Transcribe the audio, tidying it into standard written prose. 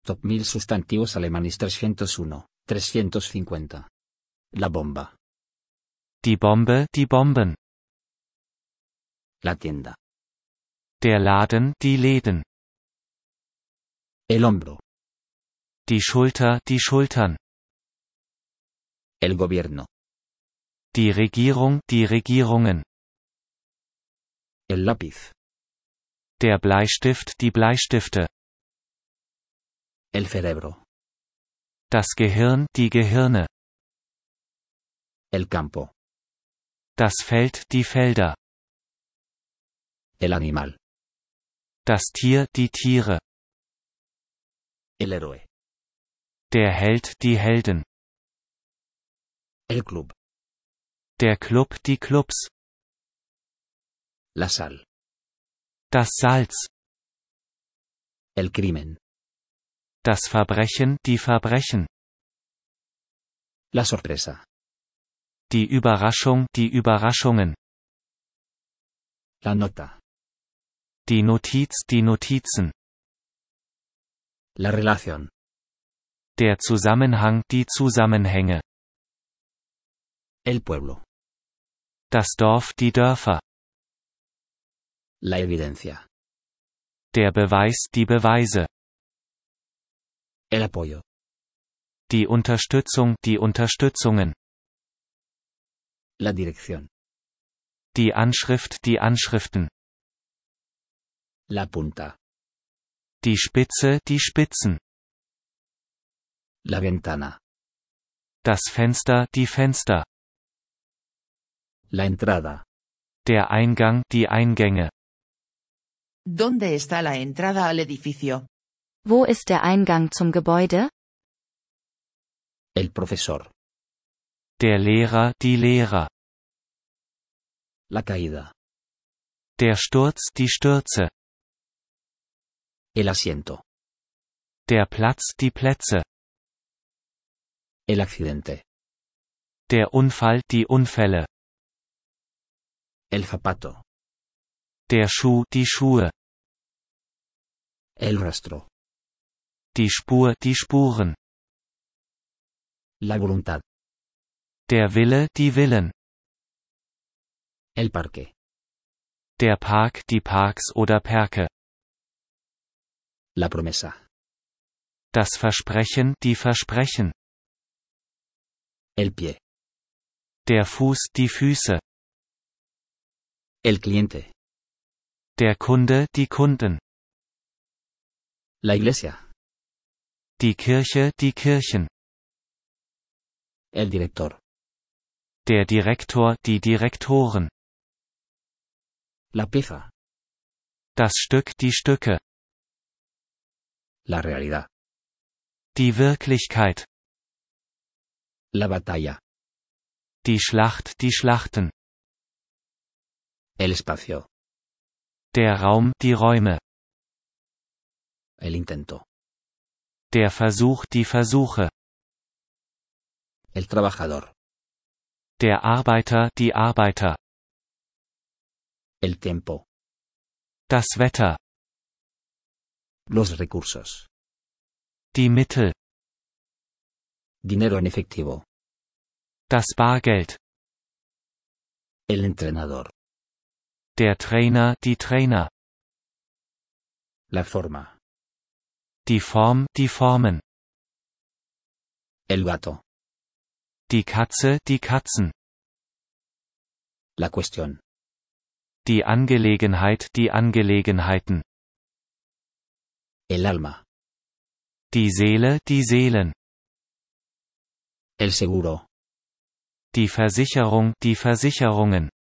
Top 1000 sustantivos alemanes 301, 350. La bomba. Die Bombe, die Bomben. La tienda. Der Laden, die Läden. El hombro. Die Schulter, die Schultern. El gobierno. Die Regierung, die Regierungen. El lápiz. Der Bleistift, die Bleistifte. El cerebro. Das Gehirn, die Gehirne. El campo. Das Feld, die Felder. El animal. Das Tier, die Tiere. El héroe. Der Held, die Helden. El club. Der Club, die Clubs. La sal. Das Salz. El crimen. Das Verbrechen, die Verbrechen. La sorpresa. Die Überraschung, die Überraschungen. La nota. Die Notiz, die Notizen. La relación. Der Zusammenhang, die Zusammenhänge. El pueblo. Das Dorf, die Dörfer. La evidencia. Der Beweis, die Beweise. El apoyo. Die Unterstützung, die Unterstützungen. La dirección. Die Anschrift, die Anschriften. La punta. Die Spitze, die Spitzen. La ventana. Das Fenster, die Fenster. La entrada. Der Eingang, die Eingänge. ¿Dónde está la entrada al edificio? Wo ist der Eingang zum Gebäude? El profesor. Der Lehrer, die Lehrer. La caída. Der Sturz, die Stürze. El asiento. Der Platz, die Plätze. El accidente. Der Unfall, die Unfälle. El zapato. Der Schuh, die Schuhe. El rastro. Die Spur, die Spuren. La voluntad. Der Wille, die Willen. El parque. Der Park, die Parks oder Perke. La promesa. Das Versprechen, die Versprechen. El pie. Der Fuß, die Füße. El cliente. Der Kunde, die Kunden. La iglesia. Die Kirche, die Kirchen. El director. Der Direktor, die Direktoren. La pieza. Das Stück, die Stücke. La realidad. Die Wirklichkeit. La batalla. Die Schlacht, die Schlachten. El espacio. Der Raum, die Räume. El intento. Der Versuch, die Versuche. El trabajador. Der Arbeiter, die Arbeiter. El tiempo. Das Wetter. Los recursos. Die Mittel. Dinero en efectivo. Das Bargeld. El entrenador. Der Trainer, die Trainer. La forma. Die Form, die Formen. El gato. Die Katze, die Katzen. La cuestión. Die Angelegenheit, die Angelegenheiten. El alma. Die Seele, die Seelen. El seguro. Die Versicherung, die Versicherungen.